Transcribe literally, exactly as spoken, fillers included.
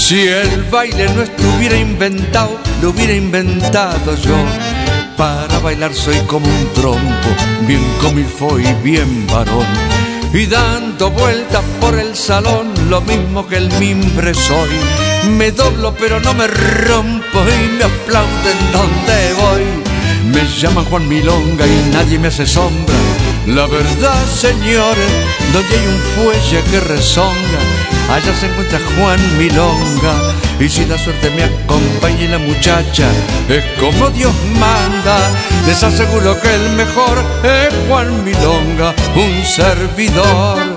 Si el baile no estuviera inventado, lo hubiera inventado yo. Para bailar soy como un trompo, bien comilfo y bien varón. Y dando vueltas por el salón, lo mismo que el mimbre soy. Me doblo pero no me rompo y me aplauden donde voy. Me llaman Juan Milonga y nadie me hace sombra. La verdad, señores, donde hay un fuelle que rezonga, allá se encuentra Juan Milonga. Y si la suerte me acompaña y la muchacha es como Dios manda, les aseguro que el mejor es Juan Milonga, un servidor.